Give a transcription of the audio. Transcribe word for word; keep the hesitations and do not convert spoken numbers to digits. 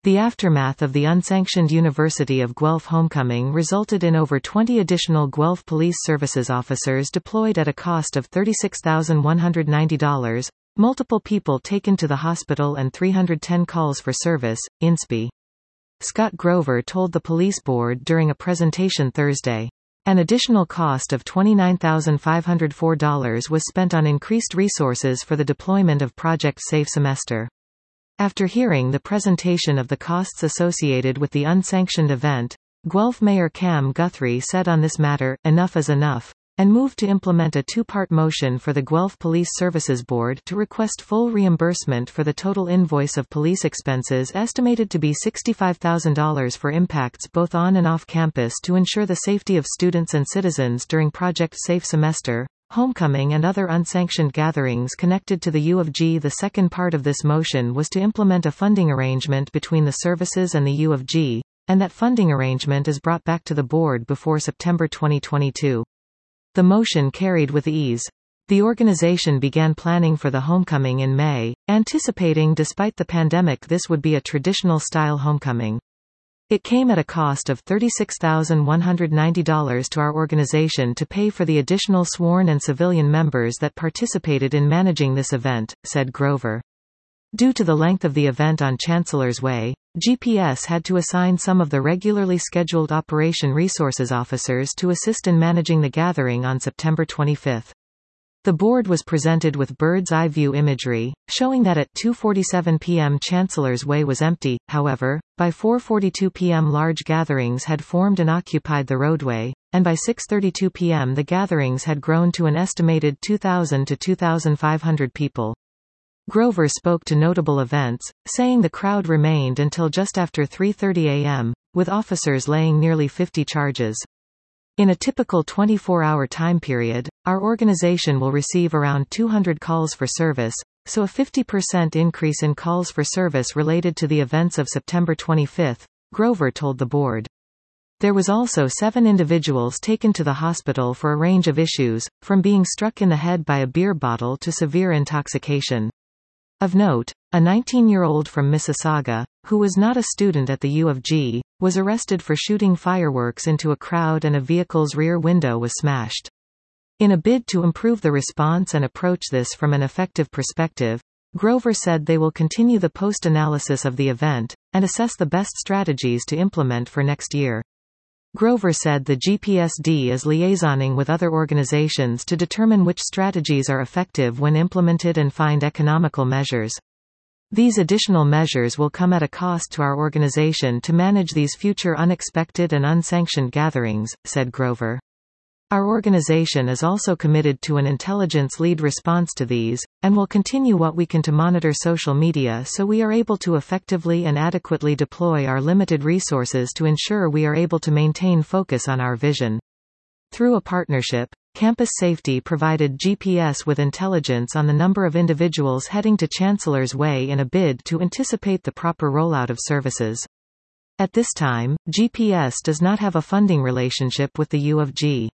The aftermath of the unsanctioned University of Guelph homecoming resulted in over twenty additional Guelph Police Services officers deployed at a cost of thirty-six thousand one hundred ninety dollars, multiple people taken to the hospital and three hundred ten calls for service. I N S P. Scott Grover told the police board during a presentation Thursday. An additional cost of twenty-nine thousand five hundred four dollars was spent on increased resources for the deployment of Project Safe Semester. After hearing the presentation of the costs associated with the unsanctioned event, Guelph Mayor Cam Guthrie said on this matter, "Enough is enough," and moved to implement a two-part motion for the Guelph Police Services Board to request full reimbursement for the total invoice of police expenses estimated to be sixty-five thousand dollars for impacts both on and off campus to ensure the safety of students and citizens during Project Safe Semester, homecoming and other unsanctioned gatherings connected to the U of G. The second part of this motion was to implement a funding arrangement between the services and the U of G, and that funding arrangement is brought back to the board before September twenty twenty-two. The motion carried with ease. The organization began planning for the homecoming in May, anticipating despite the pandemic this would be a traditional-style homecoming. It came at a cost of thirty-six thousand one hundred ninety dollars to our organization to pay for the additional sworn and civilian members that participated in managing this event, said Grover. Due to the length of the event on Chancellor's Way, G P S had to assign some of the regularly scheduled operation resources officers to assist in managing the gathering on September twenty-fifth. The board was presented with bird's-eye view imagery, showing that at two forty-seven p m Chancellor's Way was empty. However, by four forty-two p m large gatherings had formed and occupied the roadway, and by six thirty-two p m the gatherings had grown to an estimated two thousand to two thousand five hundred people. Grover spoke to notable events, saying the crowd remained until just after three thirty a m, with officers laying nearly fifty charges. In a typical twenty-four hour time period, our organization will receive around two hundred calls for service, so a fifty percent increase in calls for service related to the events of September twenty-fifth, Grover told the board. There was also seven individuals taken to the hospital for a range of issues, from being struck in the head by a beer bottle to severe intoxication. Of note, a nineteen-year-old from Mississauga, who was not a student at the U of G, was arrested for shooting fireworks into a crowd and a vehicle's rear window was smashed. In a bid to improve the response and approach this from an effective perspective, Grover said they will continue the post-analysis of the event, and assess the best strategies to implement for next year. Grover said the G P S D is liaisoning with other organizations to determine which strategies are effective when implemented and find economical measures. These additional measures will come at a cost to our organization to manage these future unexpected and unsanctioned gatherings, said Grover. Our organization is also committed to an intelligence-led response to these, and will continue what we can to monitor social media so we are able to effectively and adequately deploy our limited resources to ensure we are able to maintain focus on our vision. Through a partnership, Campus Safety provided G P S with intelligence on the number of individuals heading to Chancellor's Way in a bid to anticipate the proper rollout of services. At this time, G P S does not have a funding relationship with the U of G.